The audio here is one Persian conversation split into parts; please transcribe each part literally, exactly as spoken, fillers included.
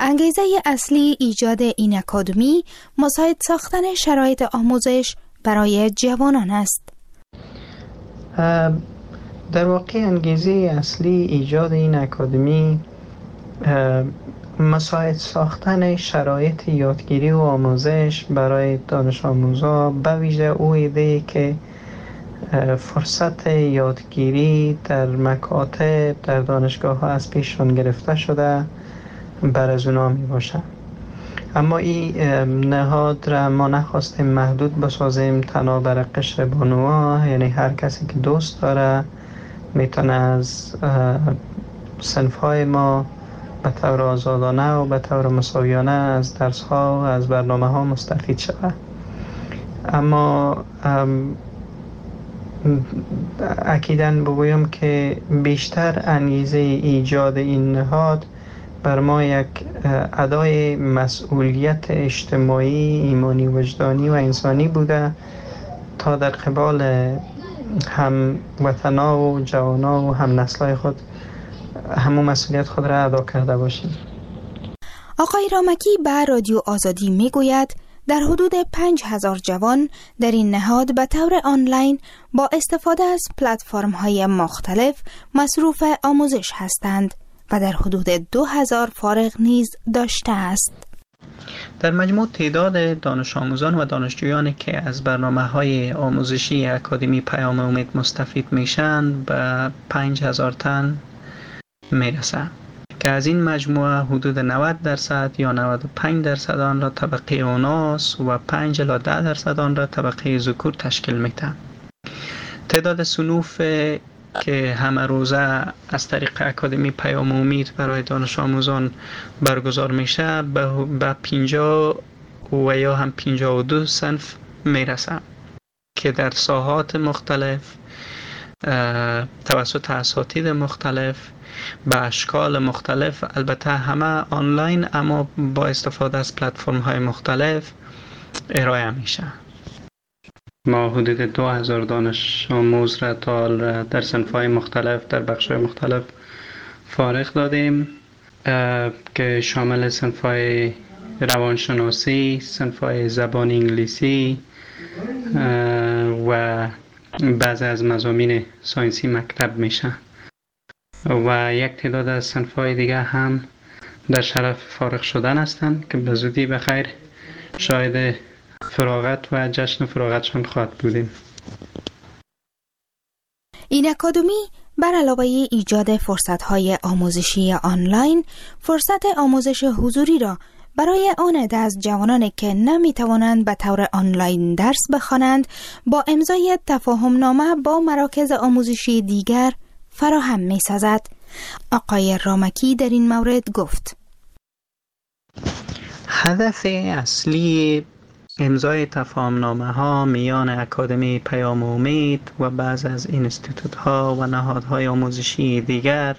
انگیزه اصلی ایجاد این اکادمی مساعد ساختن شرایط آموزش برای جوانان است. در واقع انگیزه اصلی ایجاد این اکادمی مساعد ساختن شرایط یادگیری و آموزش برای دانش آموزان، به ویژه او ایده که فرصت یادگیری در مکاتب در دانشگاه ها از پیششان گرفته شده بر از اونا می باشه. اما این نهاد را ما نخواستیم محدود بسازیم تنها بر قشر بانوها، یعنی هر کسی که دوست داره میتونه از صنف های ما به طور آزادانه و به طور مساویانه از درس ها و از برنامه ها مستفید شود. اما اکیداً بگویم که بیشتر انگیزه ایجاد این نهاد بر ما یک ادای مسئولیت اجتماعی، ایمانی، وجدانی و انسانی بوده تا در قبال هم وطنا و جوانا و هم نسلای خود همون مسئولیت خود را ادا کرده باشیم. آقای رامکی به رادیو آزادی می گوید در حدود پنج هزار جوان در این نهاد به طور آنلاین با استفاده از پلتفرم‌های مختلف مصروف آموزش هستند و در حدود دو هزار فارغ نیز داشته است. در مجموع تعداد دانش آموزان و دانشجویانی که از برنامه‌های آموزشی اکادمی پیام امید مستفید میشن به پنج هزار تن میرسه که از این مجموعه حدود نود درصد یا نود و پنج درصد آن را طبقه اوناس و پنج الی ده درصد آن را طبقه ذکور تشکیل میدن. تعداد صنوف که همه روزه از طریق اکادمی پیام امید برای دانش آموزان برگزار میشه به پنجاه و یا هم پنجاه و دو صنف میرسه که در ساحات مختلف توسط اساتید مختلف به اشکال مختلف، البته همه آنلاین اما با استفاده از پلتفرم های مختلف ارائه میشه. ما حدود دو هزار دانش آموز را تا در صنف‌های مختلف در بخش‌های مختلف فارغ دادیم که شامل صنف‌های روانشناسی، صنف‌های زبان انگلیسی و بعضی از مضامین ساینسی مکتب میشه و یک تعداد از صنف‌های دیگه هم در شرف فارغ شدن هستند که به زودی بخیر شاهد فراغت و جشن فراغتشان خواهد بودیم. این اکادمی بر علاوه ایجاد فرصت‌های آموزشی آنلاین، فرصت آموزش حضوری را برای آن عده از جوانانی که نمی‌توانند به طور آنلاین درس بخوانند با امضای تفاهم‌نامه با مراکز آموزشی دیگر فراهم می‌سازد. آقای رامکی در این مورد گفت: هدف اصلی امضای تفاهم‌نامه ها میان اکادمی پیام امید و بعض از اینستیتوت ها و نهادهای آموزشی دیگر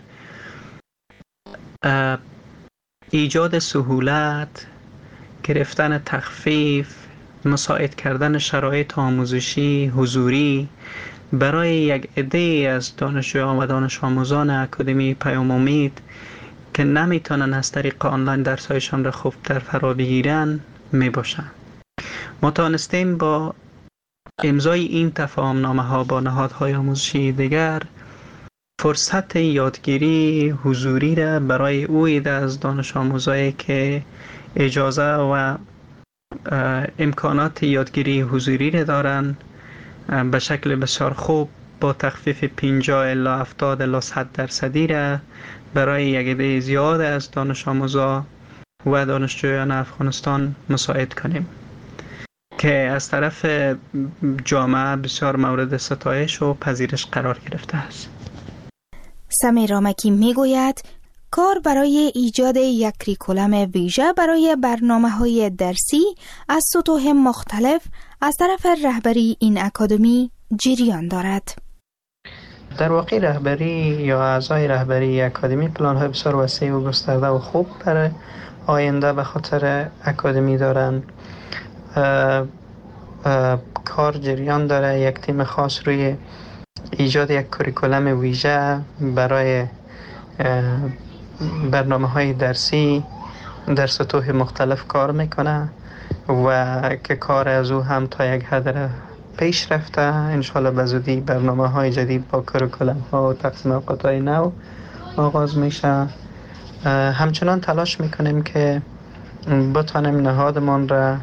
ایجاد سهولت، گرفتن تخفیف، مساعد کردن شرایط آموزشی حضوری برای یک عده از دانشجویان و دانش آموزان اکادمی پیام امید که نمیتونن از طریق آنلاین درس‌هایشان را خوب در فرا بگیرن می باشند. ما توانستیم با امضای این تفاهم‌نامه ها با نهادهای آموزشی دیگر فرصت یادگیری حضوری را برای او عده از دانش آموزایی که اجازه و امکانات یادگیری حضوری را دارند به شکل بسیار خوب با تخفیف پنجاه الی هفتاد الی صد درصدی را برای یک عده زیاد از دانش آموزان و دانشجویان افغانستان مساعد کنیم که از طرف جامعه بسیار مورد ستایش و پذیرش قرار گرفته است. سمیر رامکی میگوید کار برای ایجاد یک کریکولم ویژه برای برنامه‌های درسی از سطوح مختلف از طرف رهبری این اکادمی جریان دارد. در واقع رهبری یا اعضای رهبری اکادمی پلان‌های بسیار وسیع و گسترده و خوب برای آینده به خاطر اکادمی دارند. اه اه کار جریان داره. یک تیم خاص روی ایجاد یک کریکولم ویژه برای برنامه‌های درسی در سطوح مختلف کار میکنه و که کار از او هم تا یک حد پیش رفته. انشالله به زودی برنامه های جدید با کریکولم ها و تقسیم اوقات های نو آغاز میشه. همچنان تلاش میکنیم که بتانیم نهادمان را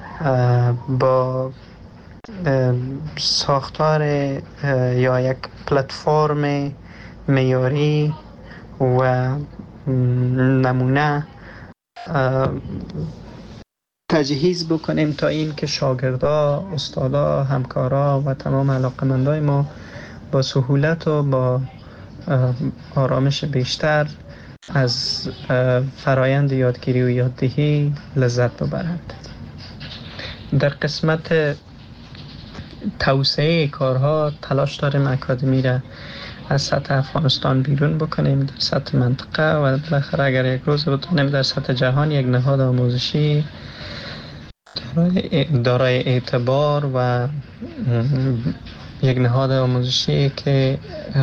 با ساختار یا یک پلتفرم معیاری و نمونه تجهیز بکنیم تا این که شاگردا، استادا، همکارا و تمام علاقمندای ما با سهولت و با آرامش بیشتر از فرایند یادگیری و یاددهی لذت ببرند. در قسمت توسعه کارها تلاش داریم اکادمی را از سطح افغانستان بیرون بکنیم در سطح منطقه و بالاخره اگر یک روز بتونیم در سطح جهان یک نهاد آموزشی دارای اعتبار و یک نهاد آموزشی که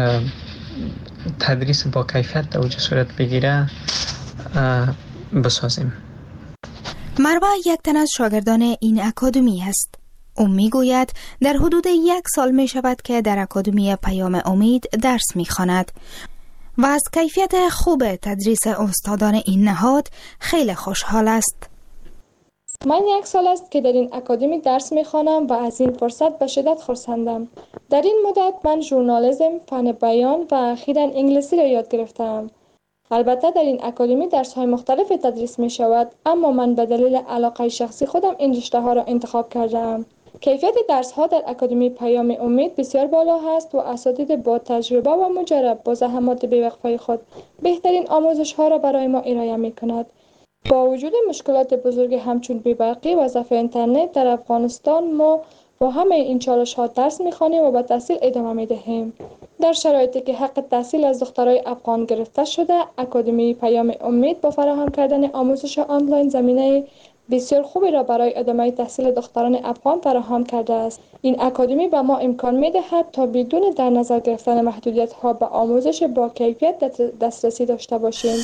تدریس با کیفیت در اوج صورت بگیره بسازیم. مروه یک تن از شاگردان این اکادمی است. او میگوید در حدود یک سال می شود که در اکادمی پیام امید درس می خواند و از کیفیت خوب تدریس استادان این نهاد خیلی خوشحال است. من یک سال است که در این اکادمی درس می خوانم و از این فرصت به شدت خرسندم. در این مدت من ژورنالیسم، فن بیان و اخیراً انگلیسی را یاد گرفتم. البته در این اکادمی درس های مختلف تدریس می شود، اما من به دلیل علاقه شخصی خودم این رشته ها را انتخاب کردم. کیفیت درس ها در اکادمی پیام امید بسیار بالا است و اساتید با تجربه و مجرب با زحمات بی‌وقفه خود بهترین آموزش ها را برای ما ارائه می کند. با وجود مشکلات بزرگ همچون بی‌برقی و ضعف اینترنت در افغانستان، ما با همه این چالش ها درس می خوانیم و به تحصیل ادامه می دهیم. در شرایطی که حق تحصیل از دخترای افغان گرفته شده، اکادمی پیام امید با فراهم کردن آموزش آنلاین زمینه بسیار خوبی را برای ادامه تحصیل دختران افغان فراهم کرده است. این اکادمی به ما امکان می دهد تا بدون در نظر گرفتن محدودیت ها به آموزش با کیفیت دسترسی داشته باشیم.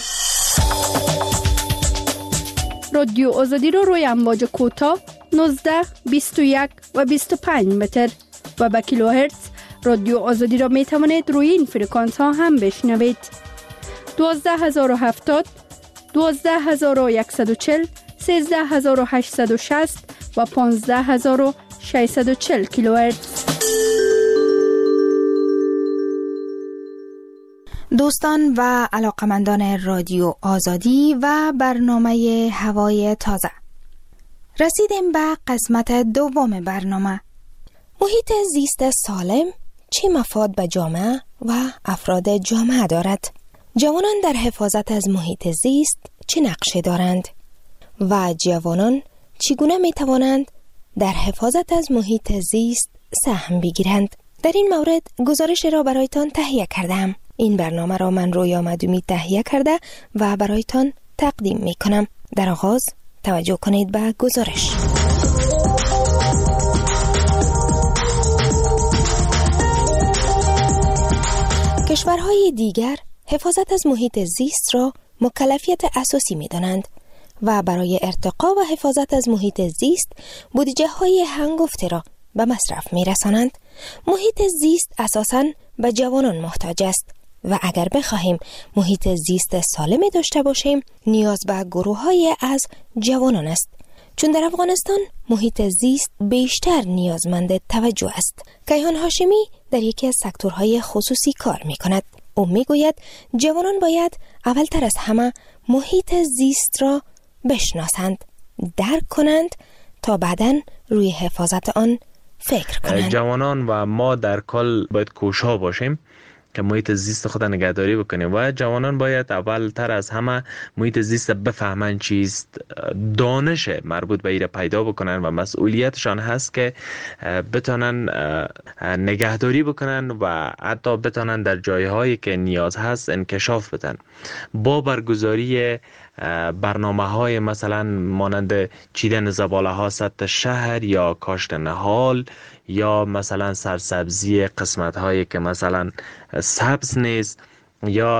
رادیو آزادی رو روی امواج کوتاه نوزده، بیست و یک و بیست و پنج متر و به کیلوهرتز رادیو آزادی را می توانید روی این فرکانس ها هم بشنوید. دوازده هزار و هفتاد، دوازده هزار و صد و چهل، سیزده هزار و هشتصد و شصت و پانزده هزار و ششصد و چهل کیلوهرتز. دوستان و علاقمندان رادیو آزادی و برنامه هوای تازه، رسیدیم به قسمت دوم برنامه. محیط زیست سالم چه مفاد به جامعه و افراد جامعه دارد؟ جوانان در حفاظت از محیط زیست چه نقشی دارند؟ و جوانان چگونه می توانند در حفاظت از محیط زیست سهم بگیرند؟ در این مورد گزارش را برایتان تهیه کردم. این برنامه را من رویا مدومی تهیه کرده و برایتان تقدیم می کنم. در آغاز توجه کنید به گزارش. کشورهای دیگر حفاظت از محیط زیست را مکلفیت اساسی می دانند و برای ارتقا و حفاظت از محیط زیست بودجه های هنگفته را به مصرف می رسانند. محیط زیست اساساً به جوانان محتاج است و اگر بخواهیم محیط زیست سالمی داشته باشیم نیاز به گروه های از جوانان است، چون در افغانستان محیط زیست بیشتر نیازمند توجه است. کیهان هاشمی در یکی از سکتورهای خصوصی کار می کند. او می گوید جوانان باید اولتر از همه محیط زیست را بشناسند، درک کنند تا بعداً روی حفاظت آن فکر کنند. جوانان و ما در کل باید کوشا باشیم که محیط زیست خود نگهداری بکنیم و جوانان باید اول تر از همه محیط زیست بفهمن چیست، دانش مربوط به ایره پیدا بکنن و مسئولیتشان هست که بتانن نگهداری بکنن و حتی بتانن در جایهایی که نیاز هست انکشاف بدن. با برگزاری برنامه های مثلا مانند چیدن زباله ها سطح شهر یا کاشت نهال یا مثلا سرسبزی قسمت هایی که مثلا سبز نیست یا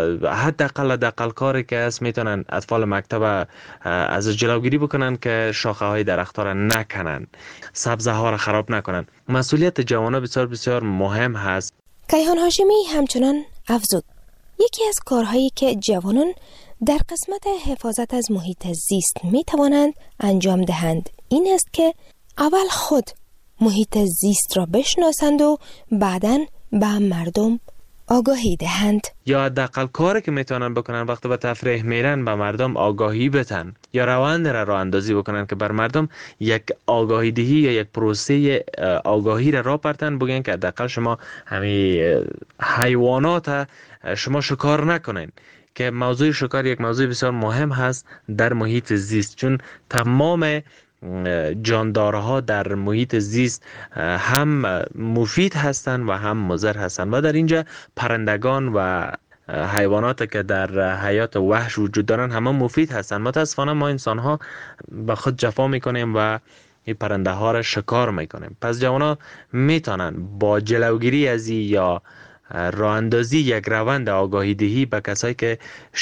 حداقل حداقل کاری که است میتونن اطفال مکتب از جلوگیری بکنن که شاخه های درخت ها را نکنن، سبزه ها را خراب نکنن. مسئولیت جوانان بسیار بسیار مهم هست. کیهان هاشمی همچنان افزود یکی از کارهایی که جوانان در قسمت حفاظت از محیط زیست می توانند انجام دهند این است که اول خود محیط زیست را بشناسند و بعداً به مردم آگاهی دهند. یا حداقل کاری که میتونن بکنن وقتی به تفریح میرن به مردم آگاهی بدن یا روند را راه اندازی بکنن که بر مردم یک آگاهی دهی یا یک پروسه آگاهی را راه پرتن، بگن که حداقل شما همین حیوانات شما شکار نکنین، که موضوع شکار یک موضوع بسیار مهم هست در محیط زیست، چون تمام جاندارها در محیط زیست هم مفید هستند و هم مضر هستند و در اینجا پرندگان و حیوانات که در حیات وحش وجود دارن همه مفید هستند. متاسفانه ما انسان ها به خود جفا میکنیم و این پرنده ها را شکار میکنیم. پس جوانا میتونن با جلوگیری از یا راه اندازی یک روند آگاهی دهی به کسایی که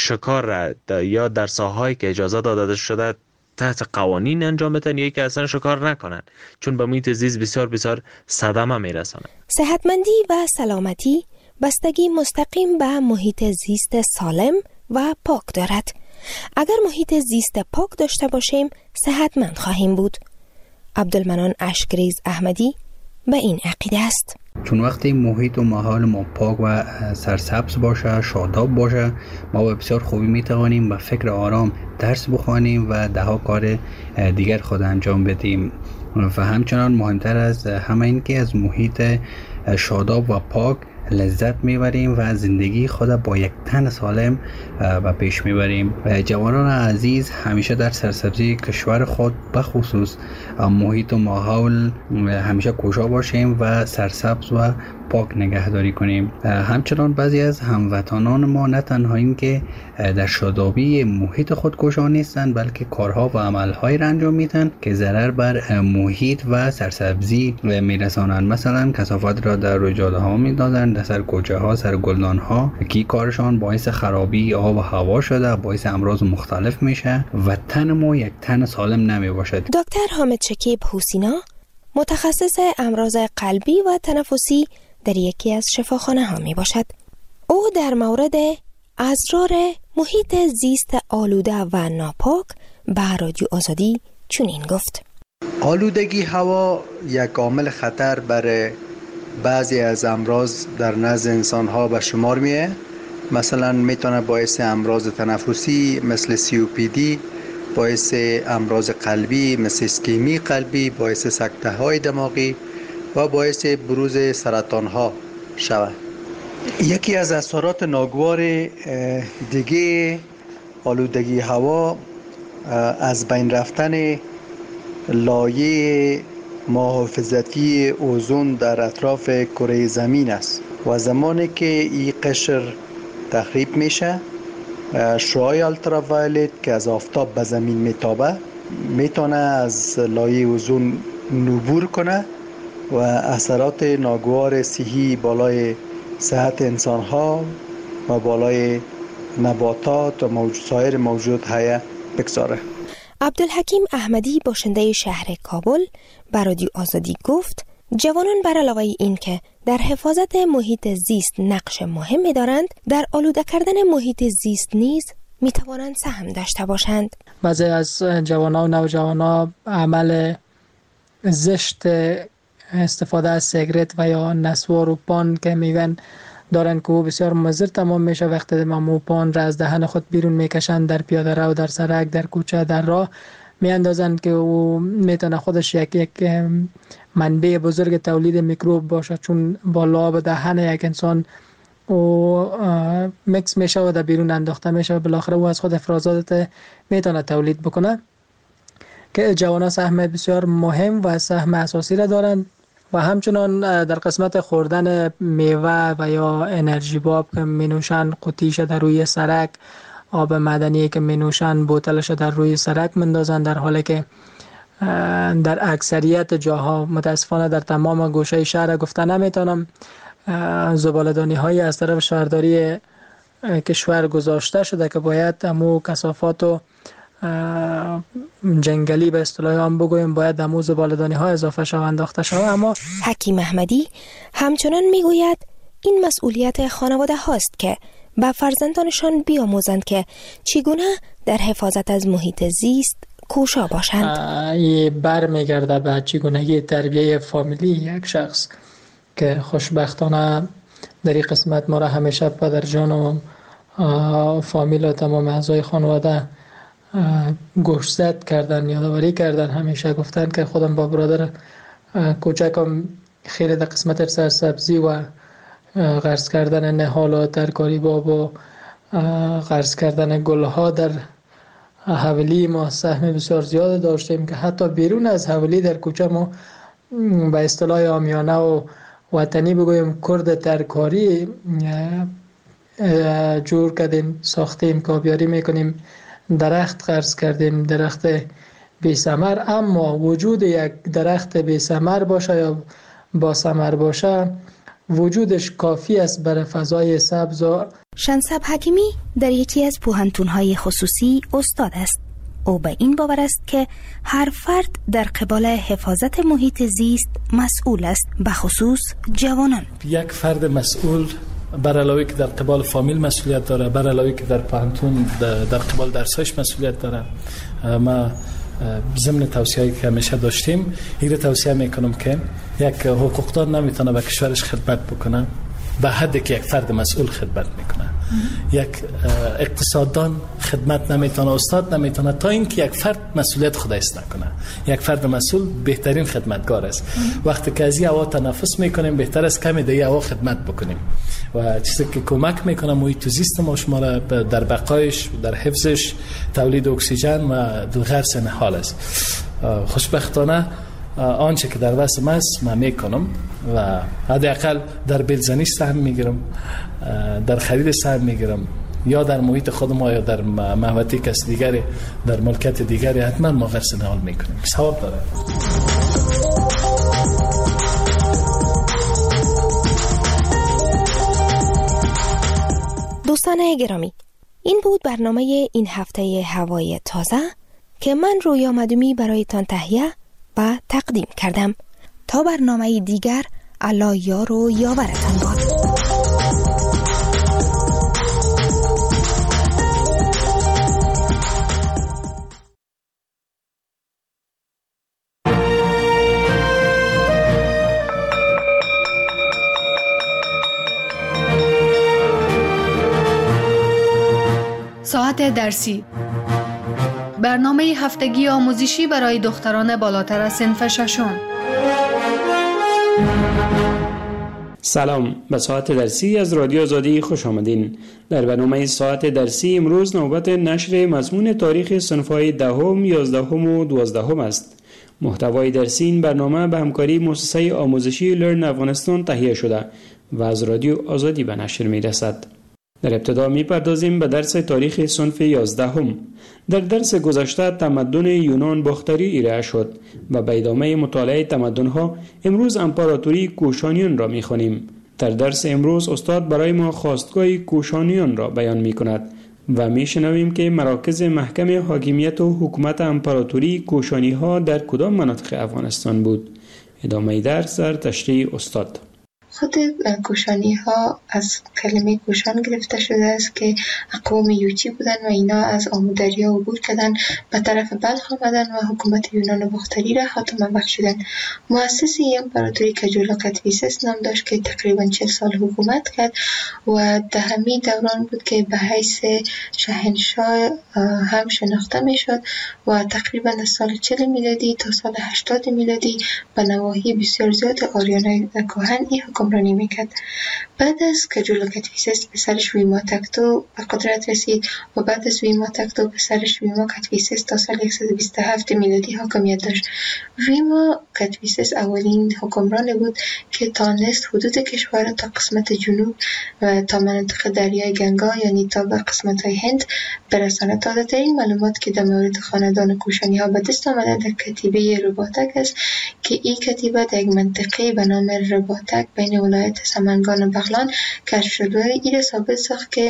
شکار را یا در ساحه‌ای که اجازه داده شده تحت قوانین انجام بدن یا که اصلا شکار نکنن، چون به محیط زیست بسیار بسیار صدمه میرسونه. صحتمندی و سلامتی بستگی مستقیم به محیط زیست سالم و پاک دارد. اگر محیط زیست پاک داشته باشیم صحتمند خواهیم بود. عبدالمنان اشکریز احمدی به این عقیده است. چون وقتی محیط و ماحول ما پاک و سرسبز باشه، شاداب باشه، ما به بسیار خوبی میتوانیم با فکر آرام درس بخوانیم و ده ها کار دیگر خود انجام بدیم. و همچنان مهمتر از همه این که از محیط شاداب و پاک لذت میبریم و زندگی خود با یک تن سالم و پیش میبریم. جوانان عزیز همیشه در سرسبزی کشور خود بخصوص محیط و ماحول همیشه کوشا باشیم و سرسبز و پاک نگهداری کنیم. همچنان بعضی از هموطنان ما نه تنها این که در شادابی محیط خود کوشا نیستند بلکه کارها و عملهایی را انجام میدن که ضرر بر محیط و سرسبزی میرسانند. مثلا کثافت را در روی جاده ها میدادن، در سر کوچه ها، سر گلدان ها، که کارشان باعث خرابی آب و هوا شده، باعث امراض مختلف میشه و تن ما یک تن سالم نمی باشد. دکتر حامد شکیب حسینا متخصص امراض قلبی و تنفسی در یکی از شفاخانه ها می باشد. او در مورد اسرار محیط زیست آلوده و ناپاک به رادیو آزادی چنین گفت: آلودگی هوا یک عامل خطر برای بعضی از امراض در نزد انسان ها به شمار میه. مثلا میتونه باعث امراض تنفسی مثل سی او پی دی، باعث امراض قلبی مثل اسکیمی قلبی، باعث سکته های دماغی و باعث بروز سرطان ها شود. یکی از اثرات ناگوار دیگه آلودگی هوا از بین رفتن لایه محافظتی اوزون در اطراف کره زمین است و زمانی که این قشر تخریب میشه، شعاع التراوایلت که از آفتاب به زمین میتابه میتونه از لایه اوزون نبور کنه و اثرات ناگوار صحی بالای صحت انسان ها و بالای نباتات و موجود سایر موجودات حیه بگذاره. عبدالحکیم احمدی باشنده شهر کابل به رادیو آزادی گفت جوانان بر علاوه این که در حفاظت محیط زیست نقش مهمی دارند، در آلوده کردن محیط زیست نیز می توانند سهم داشته باشند. بعضی از جوانان و نوجوانان عمل زشت استفاده از سیگرت و یا نسوار و پان که میگن دارن که او بسیار مضر تمام میشه. وقتی مو پان را از دهن خود بیرون میکشن در پیاده رو، در سرک، در کوچه، در راه میاندازن که او میتونه خودش یک یک منبع بزرگ تولید میکروب باشه، چون با لعاب دهن یک انسان او مکس میشه و در بیرون انداخته میشه و بالاخره او از خود افرازات میتونه تولید بکنه. که جوانان سهم بسیار مهم و سهم اساسی را دارند و همچنان در قسمت خوردن میوه و یا انرژی باب که مینوشن، قوطیش در روی سرک، آب معدنی که مینوشن بوتلش در روی سرک مندازن، در حالی که در اکثریت جاها متاسفانه در تمام گوشه شهر گفته نمیتونم زباله‌دانی های از طرف شهرداری کشور گذاشته شده که باید امو کثافات و جنگلی به اصطلاح هم بگویم باید امو زباله‌دانی ها اضافه شود انداخته شود. اما حکیم احمدی همچنان میگوید این مسئولیت خانواده هاست که به فرزندانشان بیاموزند که چگونه در حفاظت از محیط زیست کوشا باشند. این برمیگرده به چگونگی تربیه فامیلی یک شخص که خوشبختانه در این قسمت ما را همیشه پدر جان و فامیل و تمام اعضای خانواده گوشزد کردن، یادآوری کردن، همیشه گفتن که خودم با برادر کوچکم خیلی در قسمت سرسبزی و غرس کردن نهال و ترکاری باب و غرس کردن گلها در حولی ما سهم بسیار زیاد داشتیم که حتی بیرون از حولی در کوچه ما به اصطلاح عامیانه و وطنی بگویم کرد ترکاری جور کردیم، ساختیم، کابیاری میکنیم، درخت غرس کردیم، درخت بی ثمر. اما وجود یک درخت بی ثمر باشه یا با ثمر باشه وجودش کافی است برای فضای سبز. شنسب حکیمی در یکی از پوهنتون‌های خصوصی استاد است. او به این باور است که هر فرد در قبال حفاظت محیط زیست مسئول است، به خصوص جوانان. یک فرد مسئول بر علاوه که در قبال فامیل مسئولیت داره، بر علاوه که در پوهنتون در قبال درسایش مسئولیت داره. ما ضمن توصیه‌ای که همیشه داشتیم این رو توصیه میکنم که یک حقوقدان نمیتونه به کشورش خدمت بکنه به حدی که یک فرد مسئول خدمت میکنه. یک اقتصاددان خدمت نمیتونه، استاد نمیتونه تا اینکه یک فرد مسئولیت خودش نکنه. یک فرد مسئول بهترین خدمتگار است. وقتی که از این هوا تنفس میکنیم بهتر است کمی در این هوا خدمت بکنیم و چیزی که کمک میکنه محیط زیست ما شما را در بقایش، در حفظش، تولید اکسیژن و غرس نهال است. خوشبختانه آنچه که در وسم است من میکنم و حداقل در بلزنی سهم میگیرم، در خرید سهم میگیرم، یا در محیط خودم یا در محوطه کس دیگری، در ملکت دیگری حتما ما غرس نهال میکنیم. ثواب داره. دوستان گرامی، این بود برنامه این هفته هوای تازه که من رویا مدومی برایتان تهیه و تقدیم کردم. تا برنامه دیگر، الله یار و یاورتان باد. ساعت درسی، برنامه هفتگی آموزشی برای دختران بالاتر از صنف ششم. سلام، به ساعت درسی از رادیو آزادی خوش آمدین. در برنامه ساعت درسی امروز نوبت نشر مضمون تاریخ صنف‌های دهم، یازدهم و دوازدهم است. محتوای درسی این برنامه به همکاری مؤسسه آموزشی لرن افغانستان تهیه شده و از رادیو آزادی به نشر می رسد. در ابتدا می پردازیم به درس تاریخ صنف یازدهم. در درس گذشته تمدن یونان باختری ارائه شد و به ادامه مطالعه تمدن‌ها امروز امپراتوری کوشانیان را می خوانیم. در درس امروز استاد برای ما خواستگاه کوشانیان را بیان می کند و می شنویم که مراکز محکم حاکمیت و حکومت امپراتوری کوشانی ها در کدام مناطق افغانستان بود. ادامه درس در تشریح استاد. خود کوشانی ها از کلمه کوشان گرفته شده است که اقوام یوچی بودن و اینا از آمودریا عبور کردن، به طرف بلخ آمدن و حکومت یونان باختری را خاتمه بخشیدن. مؤسس این امپراتوری کجولا کدفیسس نام داشت که تقریبا چهل سال حکومت کرد و در همین دوران بود که به حیث شاهنشاه هم شناخته می شد و تقریبا از سال چهل میلادی تا سال هشتاد میلادی به نواحی بسیار زیاد آریانای کهن این حکمرانی میکرد. بعد از کجولا کدفیسس پسرش ویما تکتو به قدرت رسید و بعد از ویما تکتو پسرش ویما کدفیسس تا سال صد و بیست و هفت میلادی حاکمیت داشت. ویما کدفیسس اولین حکمران بود که تانست حدود کشور تا قسمت جنوب و تا مناطق دریای گنگا یعنی تا به قسمت های هند برساند. تازه ترین معلومات که در مورد خاندان کوشانی ها به دست آمده در کتیبه رباطک است که این کتیبه در یک منطقه به نام رباطک بین ولایت سمنگان و بغلان کشف شد و این ثابت ساخت که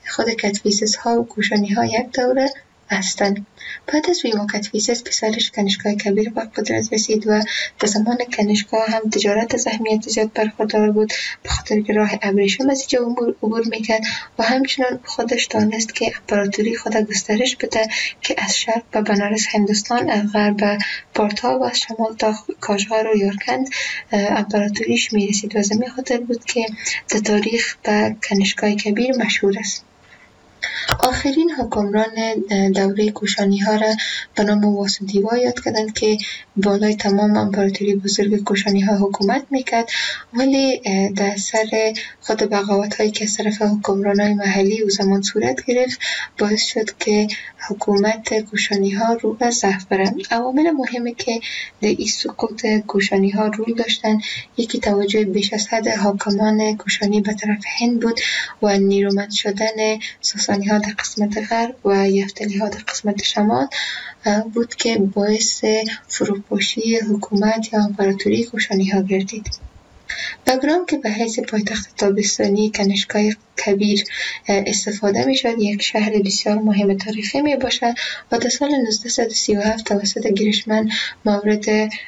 خود کاتویسس ها و کوشانی ها یک دوره هستند. بعد از ویما کاتویسس پسرش کنشگاه کبیر به قدرت رسید و در زمان کنشگاه هم تجارت از اهمیت زیاد برخوردار بود، به خاطر که راه ابریشم از اینجا عبور میکرد و همچنان خودش دانست که امپراتوری خود گسترش بده که از شرق به بنارس هندوستان، از غرب به پارتا و از شمال تا کاشغر و یارکند امپراتوریش میرسید و از همین خاطر بود که در تاریخ به کنشگاه کبیر مشهور است. آخرین حکمران دوره کوشانی ها را به نام واسودیوا یاد کردند که بالای تمام امپراتوری بزرگ کوشانی ها حکومت میکرد، ولی در اثر خود بغاوت هایی که از طرف حکمران های محلی او زمان صورت گرفت باعث شد که حکومت کوشانی ها رو به ضعف برند. عوامل مهمی که در این سقوط کوشانی ها رول داشتند، یکی توجه بیش از حد حاکمان کوشانی به طرف هند بود و نیرومند شدن ساسانی ها در قسمت غرب و یفتلی ها در قسمت شمال بود که باعث فروپاشی حکومت یا امپراتوری کوشانی ها گردید. بگرام که به حیث پایتخت تابستانی کنشگاه کبیر استفاده می شد، یک شهر بسیار مهم تاریخی می باشد و در سال نوزده سی و هفت توسط گیرشمن مورد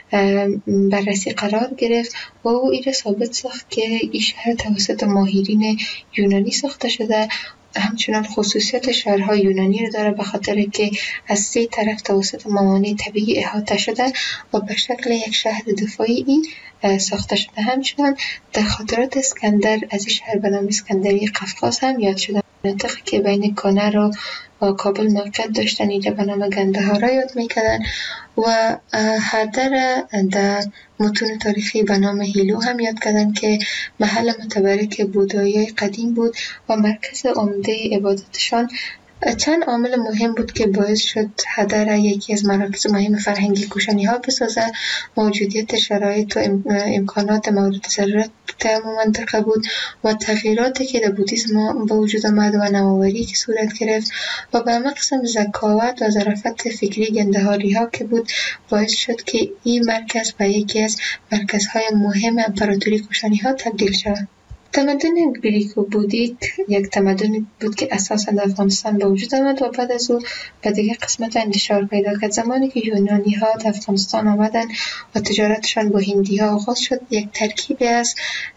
بررسی قرار گرفت و او این ثابت ساخت که این شهر توسط ماهرین یونانی ساخته شده. همچنان خصوصیت شهرهای یونانی رو داره به خاطر که از سه طرف توسط موانع طبیعی احاطه شده و به شکل یک شهر دفاعی ساخته شده. همچنان در خاطرات اسکندر از این شهر به نام اسکندری قفقاز هم یاد شده. منطقه که بین کانر و کابل موقعیت داشتن اینجا به نام گندهار را یاد میکردن و هردر در متون تاریخی به نام هیلو هم یاد کردن که محل متبرک بودایی قدیم بود و مرکز عمده عبادتشان. چند عامل مهم بود که باعث شد هدر یکی از مراکز مهم فرهنگی کوشانی ها بسازه. موجودیت شرایط و امکانات مورد ضرورت در منطقه بود و تغییراتی که در بودیسم به وجود آمد و نوآوری که صورت گرفت و به همه قسم ذکاوت و ظرافت فکری گندهاری ها که بود باعث شد که این مرکز به یکی از مرکزهای مهم امپراتوری کوشانی ها تبدیل شد. تمدن گریکو بودیک یک تمدن بود که اساساً در افغانستان به وجود آمد و بعد از او به دیگر قسمت انتشار پیدا کرد. زمانی که یونانی ها در افغانستان آمدن و تجارتشان با هندی ها آغاز شد، یک ترکیب از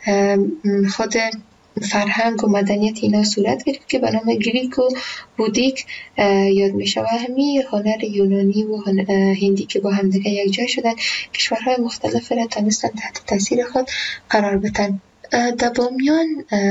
خود فرهنگ و مدنیت اینا صورت گرفت که به نام گریکو بودیک یاد می شود. همین هنر یونانی و هندی که با هم دیگر یک جای شدن، کشورهای مختلف را تونستن تحت تاثیر خود قرار بدن. در بامیان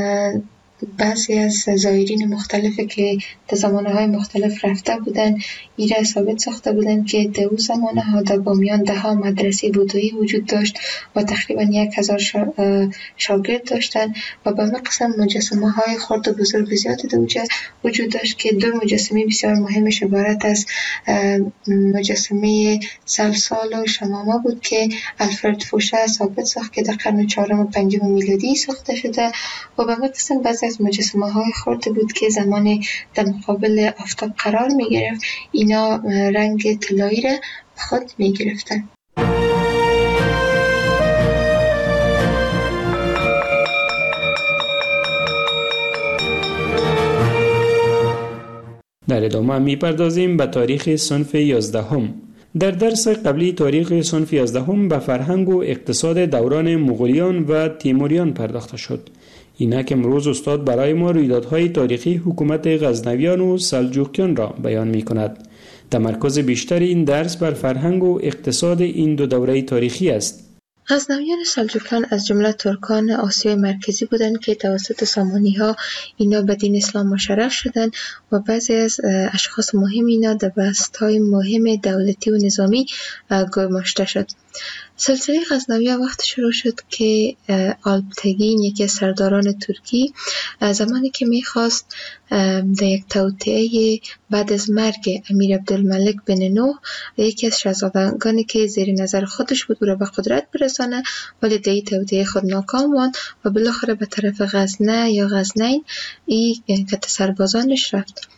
بعضی از زائرین مختلفی که در زمانهای مختلف رفته بودن ایره ثابت ساخته بودن که در اون زمانها در بامیان ده ها مدرسه بودایی وجود داشت و تقریبا یک هزار شاگرد داشتن و به همه قسم مجسمه های خرد و بزرگ زیادی در اونجا وجود داشت که دو مجسمه بسیار مهمش عبارت از مجسمه سلسال و شمامه بود که الفرد فوشه ثابت ساخت که در قرن چهارم و پنجم میلادی ساخته شده و به همه قسم بعضی از مجسمه های خرد بود که زمان در مقابل آفتاب قرار می گرفت. اینا رنگ طلایی را خود می گرفتن. در ادامه می پردازیم به تاریخ صنف یازدهم. در درس قبلی تاریخ صنف یازدهم به فرهنگ و اقتصاد دوران مغولیان و تیموریان پرداخته شد. اینک امروز استاد برای ما رویدادهای تاریخی حکومت غزنویان و سلجوقیان را بیان می کند. تمرکز بیشتر این درس بر فرهنگ و اقتصاد این دو دوره تاریخی است. غزنویان سلجوقیان از جمله ترکان آسیای مرکزی بودند که توسط سامانی ها اینا به دین اسلام مشرف شدند و بعضی از اشخاص مهم اینا در بست‌های مهم دولتی و نظامی گماشته شد. سلسله غزنویان وقت شروع شد که آلپتگین یکی از سرداران ترکی زمانی که میخواست در یک توطئه بعد از مرگ امیر عبدالملک بن نوح یکی از شاهزادگانی که زیر نظر خودش بود او را به قدرت برسانه، ولی در این توطئه خود ناکام ماند و بالاخره به طرف غزنه یا غزنین ای که سربازانش رفت.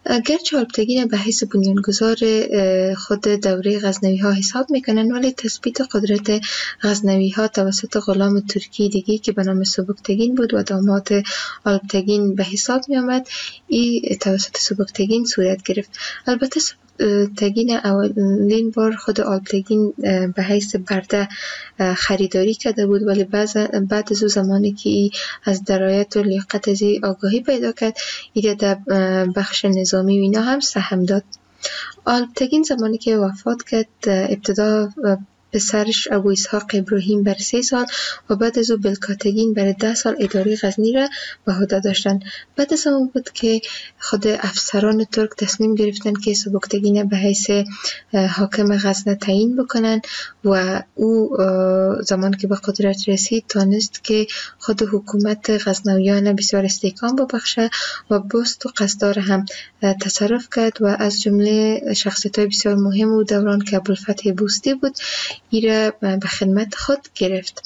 گرچه الپتگین به حیث بنیانگذار خود دوره غزنوی ها حساب میکنن، ولی تثبیت قدرت غزنوی ها توسط غلام ترکی دیگی که به نام سبکتگین بود و داماد الپتگین به حساب می آمد، این توسط سبکتگین صورت گرفت. البته سبکتگین اولین بار خود الپتگین به حیث برده خریداری کرده بود، ولی بعد از زمانی که ای از درایت و لیاقت از آگاهی پیدا کرد، ایده در بخش نظامی و اینا هم سهم داد. الپتگین زمانی که وفات کرد، ابتدا پسرش ابو اسحاق ابراهیم بر سه سال و بعد از او بلکاتگین بر ده سال اداره غزنی را به عهده داشتند. بعد از اون بود که خود افسران ترک تصمیم گرفتن که سبکتگین به حیث حاکم غزنه تعیین بکنن و او زمان که به قدرت رسید تانست که خود حکومت غزنویان بسیار استحکام ببخشه و بست و قصدار هم تصرف کرد و از جمله شخصیت‌های بسیار مهم او دوران که ابوالفتح بوستی بود ایره به خدمت خود گرفت.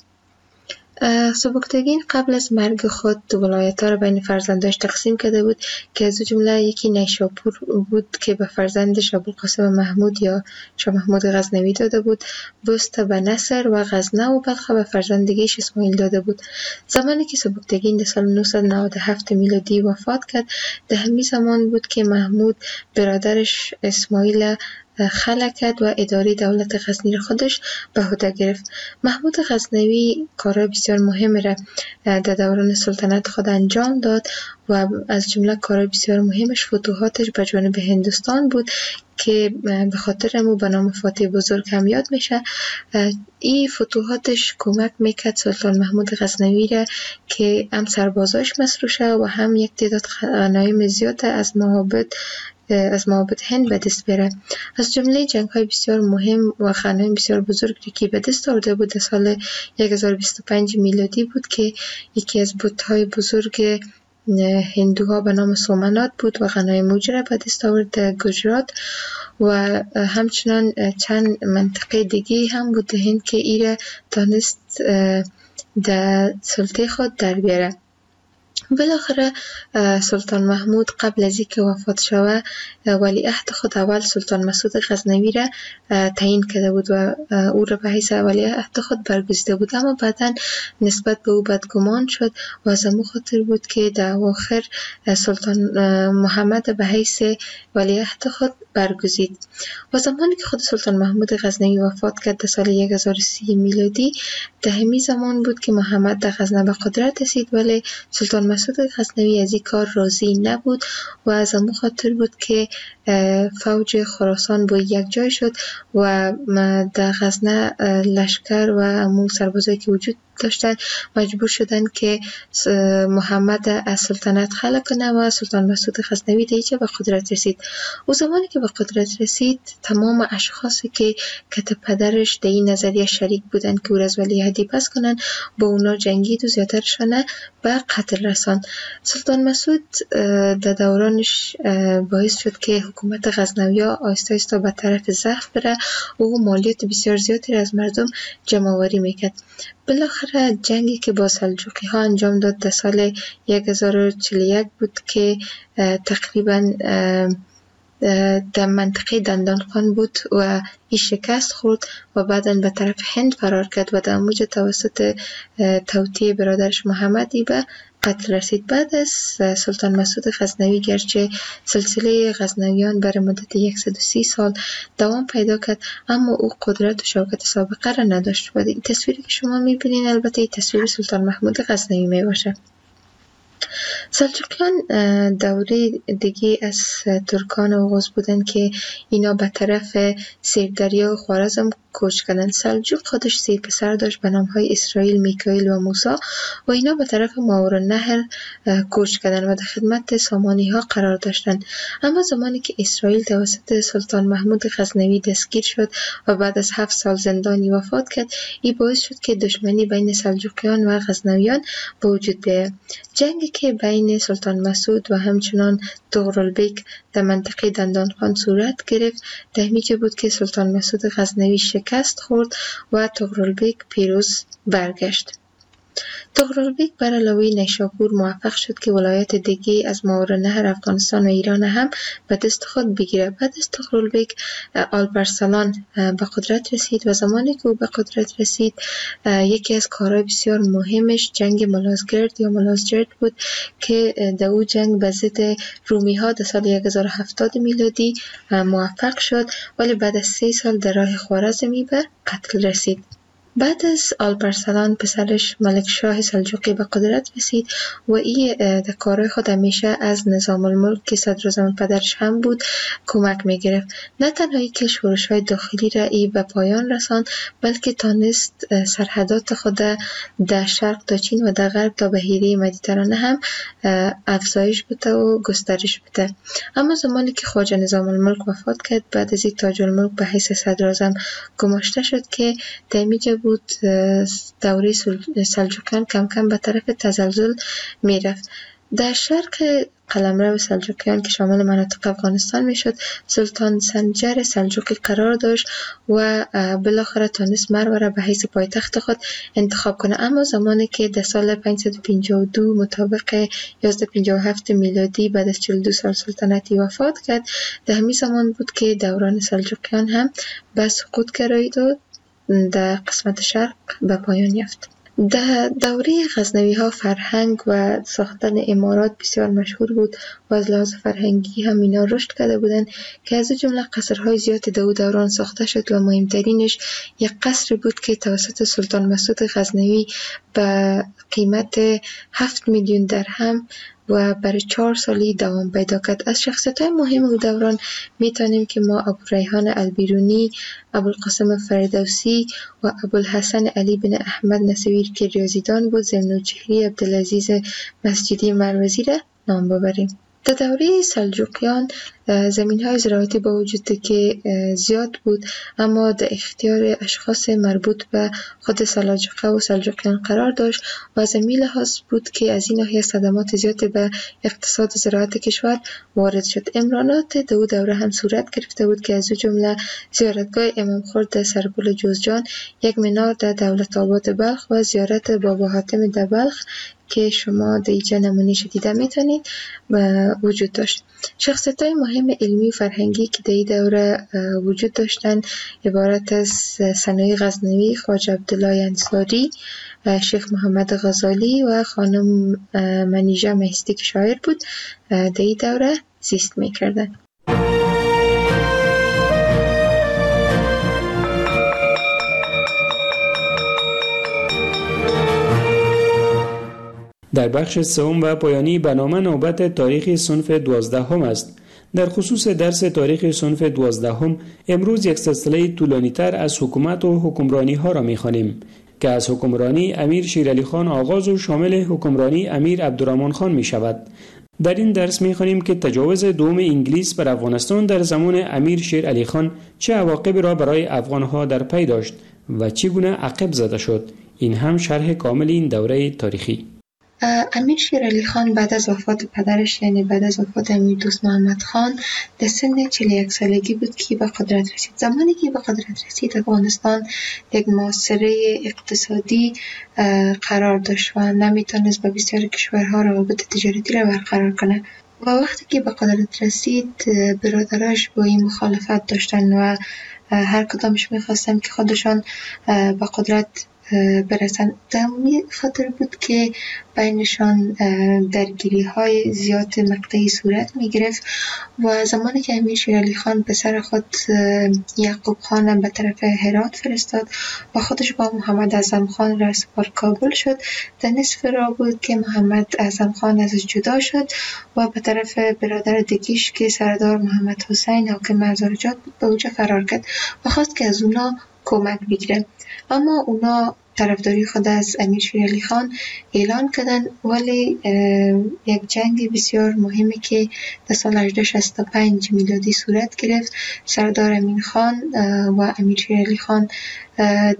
سبکتگین قبل از مرگ خود ولایت ها را بین فرزنداش تقسیم کرده بود که از جمله یکی نیشاپور بود که به فرزندش ابوالقاسم محمود یا شاه محمود غزنوی داده بود، بست به نصر و غزنه و بلخ به فرزندگیش اسماعیل داده بود. زمانی که سبکتگین در سال نهصد و نود و هفت میلادی وفات کرد، در همین زمان بود که محمود برادرش اسماعیل خلع کرد و اداره دولت غزنی را خودش به عهده گرفت. محمود غزنوی کارهای بسیار مهم را در دوران سلطنت خود انجام داد و از جمله کارهای بسیار مهمش فتوحاتش به جانب هندوستان بود که به خاطر امو به نام فاتح بزرگ هم یاد میشه. این فتوحاتش کمک میکرد سلطان محمود غزنوی را که هم سربازاش مصروف شه و هم یک تعداد غنایم زیاد از معابد از معابد هند به دست بره. از جمله جنگ های بسیار مهم و غنایم بسیار بزرگی که به دست آورده بود در سال هزار و بیست و پنج میلادی بود که یکی از بت‌های بزرگ هندوها به نام سومنات بود و غنایم موجه را به دست آورد در گجرات و همچنان چند منطقه دیگه هم بود در هند که ایره دانست در سلطه خود در بیاره. بالاخره سلطان محمود قبل از اینکه وفات شوه ولیعهد خود اول سلطان مسعود غزنوی را تعیین کرده بود و او را به حیث ولیعهد خود برگزیده بود، اما بعدا نسبت به او بدگمان شد و از همون خاطر بود که در اواخر سلطان محمد به حیث ولیعهد خود برگزید. و زمانی که خود سلطان محمود غزنوی وفات کرد در سال هزار و سی میلادی، در همین زمان بود که محمد در غزنه به قدرت رسید، ولی سلطان مسعود غزنوی از این کار راضی نبود و از همون خاطر بود که فوج خراسان با یک جای شد و در غزنه لشکر و همون سربازایی که وجود داشتن مجبور شدن که محمد از سلطنت خلع کنه و سلطان مسعود غزنوی دیگه به قدرت رسید. او زمانی که به قدرت رسید تمام اشخاصی که کت پدرش در این نظریه شریک بودن که او را از ولیعهدی پس کنن با اونا جنگید و زیادترشان به قتل رسان. سلطان مسعود در دورانش باعث شد که حکومت غزنوی‌ها آهسته آهسته به طرف ضعف بره. او مالیات بسیار زیادی از مردم جمع آوری میکرد. بالاخره جنگی که با سلجوقی ها انجام داد در سال هزار و چهل و یک بود که تقریبا در منطقه دندانقان بود و این شکست خورد و بعداً به طرف هند فرار کرد و در موج توسط توطئه برادرش محمدی به قتل رسید. بعد از سلطان مسعود غزنوی گرچه سلسله غزنویان برای مدت صد و سی سال دوام پیدا کرد، اما او قدرت و شوکت سابقه را نداشت و این تصویری که شما میبینین البته این تصویر سلطان محمود غزنوی میباشه. سلجوقیان دوره دیگه از ترکان اوغوز بودن که اینا به طرف سیردریا و خوارزم کوچ کردن. سلجوق خودش سه پسر داشت به نامهای اسرائیل، میکائیل و موسی و اینا به طرف ماورالنهر کوچ کردن و در خدمت سامانی ها قرار داشتن. اما زمانی که اسرائیل توسط سلطان محمود غزنوی دستگیر شد و بعد از هفت سال زندانی وفات کرد، این باعث شد که دشمنی بین سلجوقیان و غزنویان به وجود بیاید. جنگی که بین سلطان مسعود و همچنان طغرالبیک در منطقه دندانقان صورت گرفت، در همینجا بود که سلطان مسعود غزنوی شکست خورد و طغرالبیک پیروز برگشت. تغرل بر علاوه نیشاپور موفق شد که ولایت دیگه از ماورالنهر افغانستان و ایران هم به دست خود بگیره. بعد از تغرل آلپرسلان به قدرت رسید و زمانی که او به قدرت رسید یکی از کارهای بسیار مهمش جنگ ملازگرد یا ملازجرد بود که در او جنگ به ضد رومی ها در سال هزار و هفتاد میلادی موفق شد، ولی بعد از سه سال در راه خوارزمی به قتل رسید. بعد از آلپرسلان پسرش ملک شاه سلجوقی به قدرت رسید و ای در کارهای خود همیشه از نظام الملک که صدراعظم پدرش هم بود کمک میگرفت. نه تنها ای که شورش های داخلی را ای به پایان رساند، بلکه تانست سرحدات خود در شرق تا چین و در غرب تا بحیره مدیترانه هم افزایش بده و گسترش بده. اما زمانی که خواجه نظام الملک وفات کرد، بعد از این تاج الملک به حیث صدراعظم گماشته شد که در بود دوره سلجوقیان کم کم به طرف تزلزل می رفت. در شرق قلمرو سلجوقیان که شامل مناطق افغانستان می شد، سلطان سنجر سلجوقی قرار داشت و بالاخره تانست مرو را به حیث پایتخت خود انتخاب کنه. اما زمانی که در سال پانصد و پنجاه و دو مطابق یازده پنجاه و هفت میلادی بعد از چهل و دو سال سلطنتی وفات کرد، در همین زمان بود که دوران سلجوقیان هم به سقوط گرایید و در قسمت شرق به پایان یافت. در دوره غزنوی ها فرهنگ و ساختن امارات بسیار مشهور بود و از لحاظ فرهنگی هم اینا رشد کرده بودند که از جمله قصرهای زیاد در دوران ساخته شد و مهمترینش یک قصر بود که توسط سلطان مسعود غزنوی به قیمت هفت میلیون درهم و برای چهار سالی دوام پیدا کرد. از شخصیت‌های مهم او دوران میتونیم که ما ابوریحان البیرونی، ابوالقاسم فردوسی و ابوالحسن علی بن احمد نصیر که ریاضیدان بود، ضمن‌الچهری عبدالعزیز مسجدی مروزی را نام ببریم. در دوره سلجوقیان زمین‌های زراعتی با وجود که زیاد بود، اما در اختیار اشخاص مربوط به خود سلاجقه و سلجوقیان قرار داشت و از این لحاظ بود که از این ناحیه صدمات زیاد به اقتصاد زراعت کشور وارد شد. امرانات در او دوره هم صورت گرفته بود که از جمله زیارتگاه امام خرد در سرپل جوزجان، یک منار در دولت آباد بلخ و زیارت بابا حاتم در بلخ که شما در اینجا نمونه‌اش دیده میتونید وجود داشت. شخصیت‌های مهم علمی و فرهنگی که در این دوره وجود داشتند عبارت از ثنایی غزنوی، خواجه عبدالله انصاری، شیخ محمد غزالی و خانم منیژه مهستی که شاعر بود در این دوره زیست میکردند. در بخش سوم و پایانی برنامه نوبت تاریخ صنف دوازدهم است. در خصوص درس تاریخ صنف دوازدهم امروز یک سلسله طولانی‌تر از حکومت و حکمرانی ها را می‌خوانیم که از حکمرانی امیر شیرعلی خان آغاز و شامل حکمرانی امیر عبدالرحمن خان می شود. در این درس می‌خوانیم که تجاوز دوم انگلیس بر افغانستان در زمان امیر شیرعلی خان چه عواقبی را برای افغان‌ها در پی داشت و چگونه عقب زده شد. این هم شرح کامل این دوره تاریخی. امیر شیرعلی خان بعد از وفات پدرش، یعنی بعد از وفات امیر دوست محمد خان، در سن چهل و یک سالگی بود که به قدرت رسید. زمانی که به قدرت رسید افغانستان یک معاصره اقتصادی قرار داشت و نمیتونست با بسیار کشورها روابط تجارتی را برقرار کنه و وقتی که به قدرت رسید برادراش با این مخالفت داشتن و هر کدامش میخواستن که خودشان به قدرت برسن. دمی خاطر بود که بینشان درگیری های زیاد مقطعی صورت می گرفت و زمانی که امیر شیرعلی خان پسر خود یعقوب خان به طرف هرات فرستاد و خودش با محمد اعظم خان را سپار کابل شد، در نصف راه بود که محمد اعظم خان ازش جدا شد و به طرف برادر دیگیش که سردار محمد حسین حاکم هزارجات بود به اوجه فرار کرد و خواست که از اونا کمک بگیره. اما اونا طرفداری خود از امیر شیرعلی خان اعلان کردن، ولی یک جنگ بسیار مهمی که در سال هجده شصت و پنج میلادی صورت گرفت، سردار امین خان و امیر شیرعلی خان در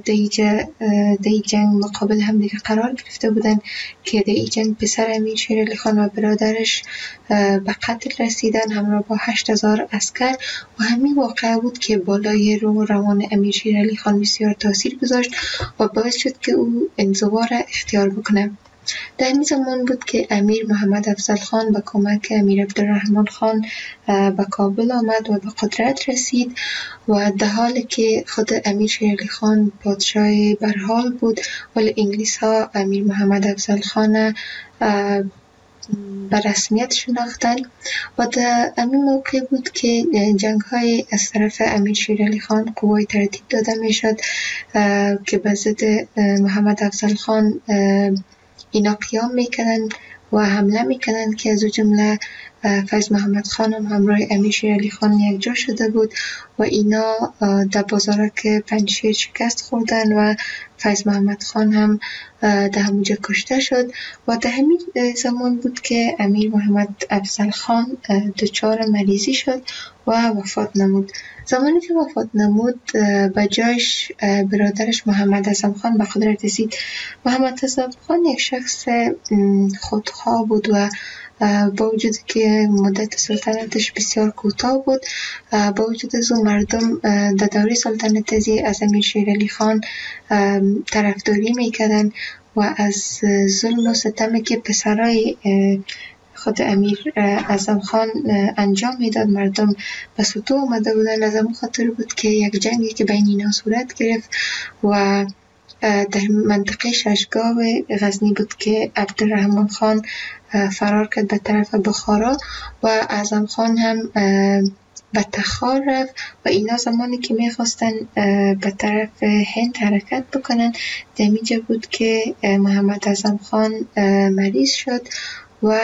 این جنگ مقابل هم دیگه قرار گرفته بودن که در این جنگ پسر امیر شیرعلی خان و برادرش به قتل رسیدن همراه با هشت هزار عسکر و همین واقعه بود که بالای روح روان امیر شیرعلی خان بسیار تاثیر گذاشت و باعث شد که او انزوا را اختیار بکنه. در همین زمان بود که امیر محمد افضل خان به کمک امیر عبدالرحمن خان به کابل آمد و به قدرت رسید و در حالی که خود امیر شیر علی خان پادشاه برحال بود، ولی انگلیس ها امیر محمد افضل خان به رسمیت شناختن و در همین موقع بود که جنگ های از طرف امیر شیر علی خان قوای تردید داده می شد که به ضد محمد افضل خان اینا قیام میکنن و حمله میکنن که از جمله فیض محمد خان هم همراه امیر شیر علی خان یک جا شده بود و اینا در بازارک پنجشیر شکست خوردن و فیض محمد خان هم در همونجا کشته شد و در همین زمان بود که امیر محمد افضل خان دچار مریضی شد و وفات نمود. زمانی که وفات نمود به جایش برادرش محمد اعظم خان به قدرت رسید. محمد اعظم خان یک شخص خودخواه بود و با وجود که مدت سلطنتش بسیار کوتاه بود، با وجود از اون مردم در دوره سلطنت از امیر شیر علی خان طرفداری میکردن و از ظلم و ستمی که پسرای خود امیر اعظم خان انجام میداد مردم به سطوح آمده بودن. از همون خاطر بود که یک جنگی که بین اینا صورت گرفت و در منطقه ششگاه غزنی بود که عبدالرحمن خان فرار کرد به طرف بخارا و اعظم خان هم به تخار رفت و اینا زمانی که میخواستن به طرف هند حرکت بکنن در اینجا بود که محمد اعظم خان مریض شد و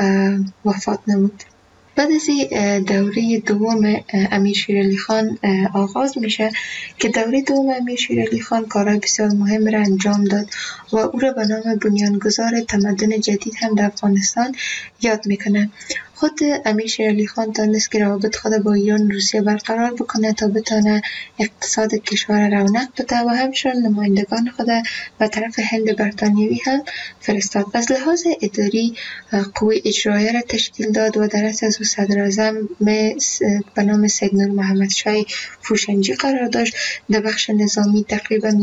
وفات نمود. بعد از دوره دوم امیر شیر علی خان آغاز میشه که دوره دوم امیر شیر علی خان کارهای بسیار مهم را انجام داد و او را به نام بنیانگذار تمدن جدید هم در افغانستان یاد میکنه. خود امیر شیر علی خان دانست که روابط خود با ایران روسیه برقرار بکنه تا بتونه اقتصاد کشور رونق بده و همچنین نمایندگان خود به طرف هند برطانیوی هم فرستاد. از لحاظ اداری قوه اجرایه را تشکیل داد و در رأس از صدر اعظم به نام سید نور محمد شاه فروشنجی قرار داشت. در بخش نظامی تقریبا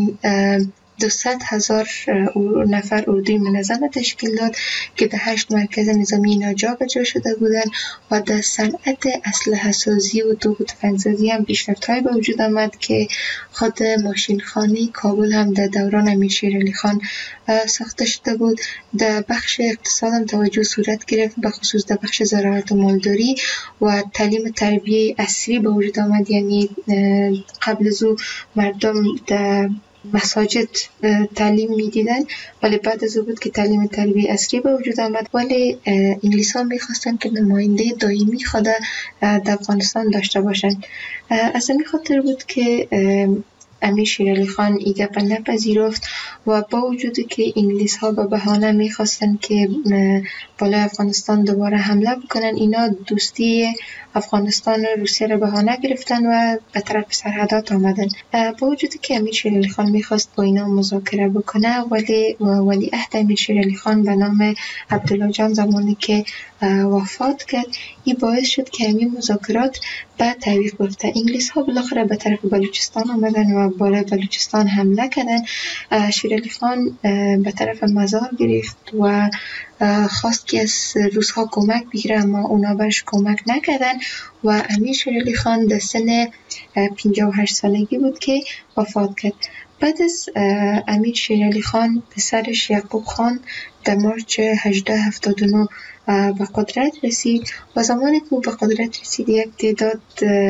دویست هزار نفر اردوی منظم تشکیل داد که در هشت مرکز نظامی اینا جا به جا شده بودند و در صنعت اسلحه سازی و توپ و تفنگ‌سازی هم پیشرفت‌هایی به وجود آمد که خود ماشینخانه کابل هم در دوران امیر شیر علی خان ساخته شده بود. در بخش اقتصاد هم توجه صورت گرفت، به خصوص در بخش زراعت و مالداری و تعلیم تربیه عصری به وجود آمد. یعنی قبل از او مردم در مساجد تعلیم میدیدن ولی بعد از او بود که تعلیم تربیه عصری به وجود آمد. ولی انگلیس ها میخواستن که نماینده دائمی خود در افغانستان داشته باشند. از همین خاطر بود که امیر شیر علی خان این گپ نپذیرفت و با وجودی که انگلیس ها به بهانه میخواستن که بالای افغانستان دوباره حمله بکنن، اینا دوستی افغانستان و روسیه را بهانه گرفتن و به طرف سرحدات آمدن. با وجودی که امیر شیر علی خان میخواست با اینا مذاکره بکنه ولی ولی عهد امیر شیر علی خان به نام عبدالله جان زمانی که وفات کرد، این باعث شد که همین مذاکرات به تعویق بیفته. انگلیس ها بالاخره به طرف بلوچستان آمدن و بالای بلوچستان حمله کردن. شیر علی خان به طرف مزار گرفت و خواست که از روس ها کمک بگیره اما اونا برش کمک نکردن و امیر شیر علی خان در سن پنجاه و هشت سالگی بود که وفات کرد. بعد از امیر شیر علی خان پسرش یعقوب خان در مارچ هزار و هشتصد و هفتاد و نه به قدرت رسید و زمانی که او به قدرت رسید یک تعداد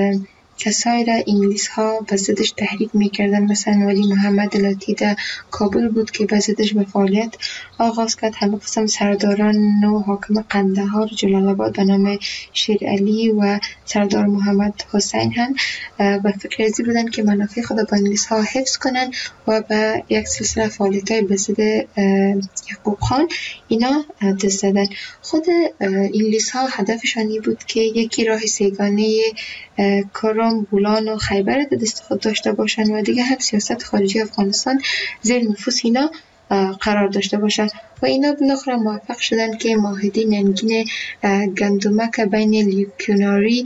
کسایی را انگلیس ها به ضدش تحریک میکردن. مثلا ولی محمد لاتی در کابل بود که به ضدش به فعالیت آغاز کرد. همه قسم سرداران و حاکم قندهار جلال آباد به نام شیر علی و سردار محمد حسین هم به فکر ازی بودن که منافع خود با انگلیس ها حفظ کنن و به یک سلسله فعالیت های به ضد یعقوب خان اینا دست زدن. خود انگلیس ها هدفشان بود که یکی راه سیگانه کرم، بولان و خیبر در دست خود داشته باشند و دیگه هم سیاست خارجی افغانستان زیر نفوذ اینا قرار داشته باشند و اینا بالاخره موفق شدن که معاهده ننگین گندمک بین لیوکیوناری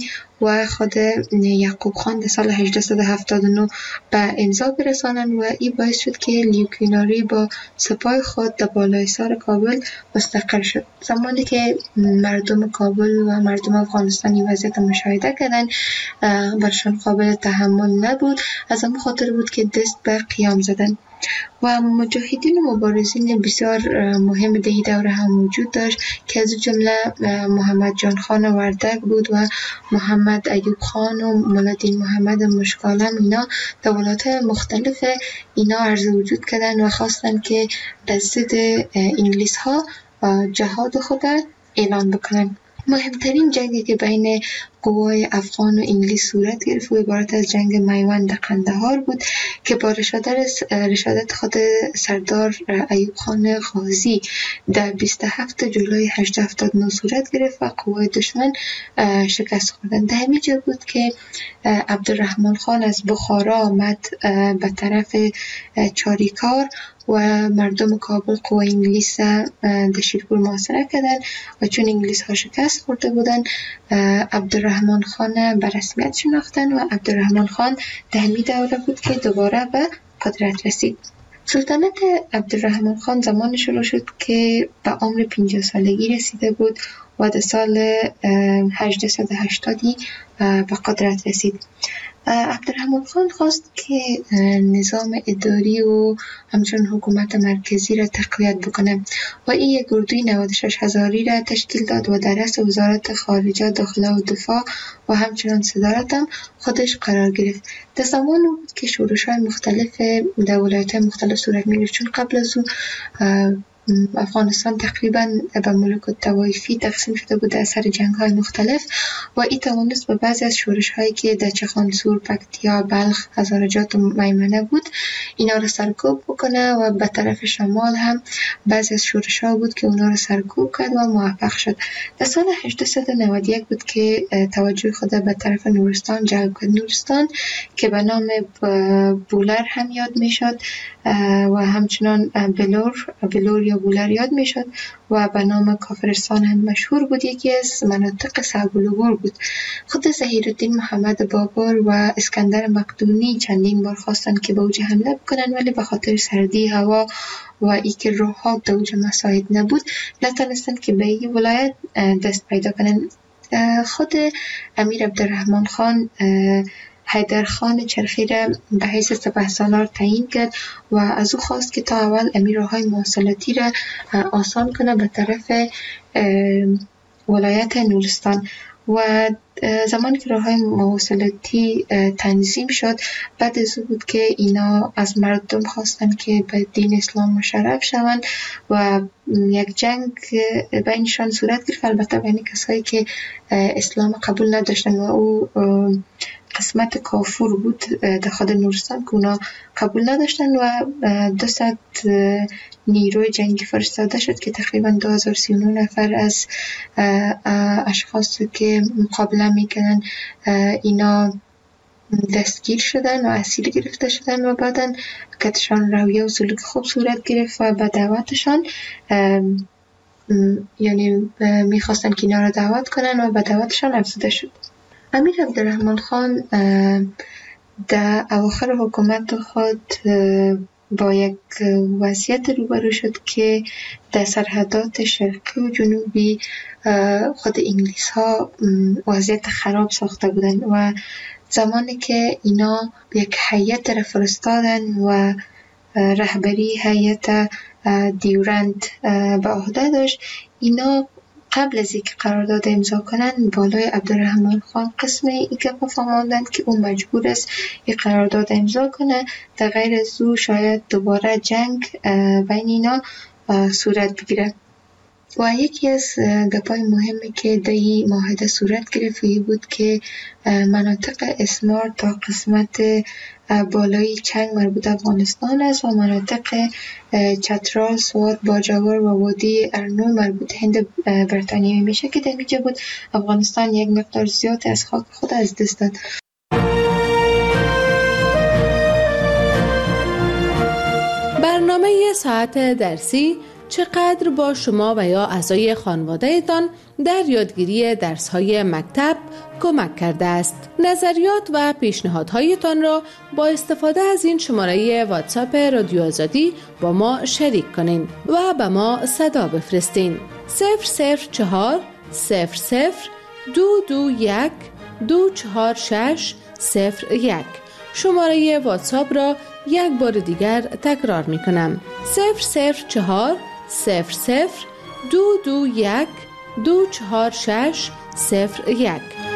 و خود یعقوب خان در سال هجده صد و هفتاد و نه به امضا برسانند و این باعث شد که لیوکیناری با سپاه خود در بالای سر کابل مستقر شد. زمانی که مردم کابل و مردم افغانستانی وضعیت مشاهده کردند برشان قابل تحمل نبود، از همون خاطر بود که دست به قیام زدند و مجاهدین و مبارزین بسیار مهم در این دوره هم وجود داشت که از جمله محمد جان خان وردک بود و محمد ایوب خان و مولادین محمد مشکالم. اینا در ولایت‌های مختلف اینا عرض وجود کردن و خواستن که در ضد انگلیس ها جهاد خود اعلان بکنن. مهمترین جنگی که بین قوای افغان و انگلیس صورت گرفت و عبارت از جنگ میوند قندهار بود که با رشادت خود سردار ایوب خان غازی در بیست و هفتم جولای هجده هفتاد و نه صورت گرفت و قوای دشمن شکست خوردند. در همین جا بود که عبدالرحمن خان از بخارا آمد به طرف چاریکار و مردم کابل قوای انگلیس در شیرپور محاصره کردند و چون انگلیس ها شکست خورده بودند عبدالرحمن خان به رسمیت شناختند و عبدالرحمن خان در همین دوره بود که دوباره به قدرت رسید. سلطنت عبدالرحمن خان زمان شروع شد که به عمر پنجاه سالگی رسیده بود و در سال هجده صد و هشتادی به قدرت رسید. عبدالرحمن خان خواست که نظام اداری و همچنین حکومت مرکزی را تقویت بکنه و این یک گردوی نود و شش هزاری را تشکیل داد و در رأس وزارت خارجه، داخله و دفاع و همچنین صدارت هم خودش قرار گرفت. در زمان بود که شورش‌های مختلف در ولایت‌های مختلف صورت می‌گرفت، چون قبل از او افغانستان تقریبا به ملوک الطوایفی تقسیم شده بود اثر جنگ‌های مختلف و این توانست به بعضی از شورش‌هایی که در چخانسور، پکتیا، بلخ، هزارجات و میمنه بود اینا رو سرکوب بکنه و به طرف شمال هم بعضی از شورش‌ها بود که اونا رو سرکوب کرد و موفق شد. در سال هجده صد و نود و یک بود که توجه خود به طرف نورستان جلب کرد. نورستان که به نام بولر هم یاد میشد و همچنان بلور بلور یا بولر یاد میشد و به نام کافرستان هم مشهور بود. یکی از مناطق صعب العبور بود. خود ظهیرالدین محمد بابر و اسکندر مقدونی چندین بار خواستند که به اوج حمله بکنن، ولی به خاطر سردی هوا و ای که راه‌ها در اوج مساعد نبود نتونستند که به این ولایت دست پیدا کنن. خود امیر عبدالرحمن خان حیدر خان چرخی را به حیث سپهسالار تعیین کرد و از او خواست که تا اول امیرهای مواصلاتی را آسان کنه به طرف ولایت نورستان و زمانی که راه‌های مواصلاتی تنظیم شد بعد از او بود که اینا از مردم خواستن که به دین اسلام مشرف شوند و یک جنگ بینشان صورت گرفت، البته بین کسایی که اسلام قبول نداشتن و او قسمت کافور بود در خود نورستان که اونا قبول نداشتن و دو صد نیروی جنگی فرستاده شد که تقریبا دو هزار و سی و نه نفر از اشخاص که مقابله میکنن اینا دستگیر شدن و اسیر گرفته شدن و بعدن کتشان رویه و سلوک خوب صورت گرفت و به دعوتشان یعنی میخواستن که اینا رو دعوت کنن و به دعوتشان افزوده شد. امیر عبدالرحمن خان در اواخر حکومت خود با یک وضعیت روبرو شد که در سرحدات شرقی و جنوبی خود انگلیس ها وضعیت خراب ساخته بودن و زمانی که اینا یک هیئت را فرستادن و رهبری هیئت دیورند به عهده داشت، اینا قبل از اینکه قرارداد امضا کنند بالای عبدالرحمن خان قسم این گپ فهماندند که او مجبور است این قرارداد امضا کنه، در غیر از او شاید دوباره جنگ بین اینا صورت بگیره. و یکی از گپای مهمی که در این معاهده صورت گرفت بود که مناطق اسمار تا قسمت بالای چنگ مربوط افغانستان است و مناطق چترال، سوات، باجاور و وادی ارنو مربوط هند بریتانیایی میشه که در اینجا بود افغانستان یک مقدار زیاد از خاک خود از دست داد. برنامه ساعت درسی چقدر با شما و یا اعضای خانواده‌تان در یادگیری درس‌های مکتب کمک کرده است. نظریات و پیشنهادهایتان را با استفاده از این شماره واتساپ رادیو آزادی با ما شریک کنین و به ما صدا بفرستین. صفر صفر چهار صفر صفر دو دو یک دو چهار شش صفر یک. شماره واتساپ را یک بار دیگر تکرار می کنم. صفر صفر چهار صفر صفر دو دو یک دو چهار شش صفر یک.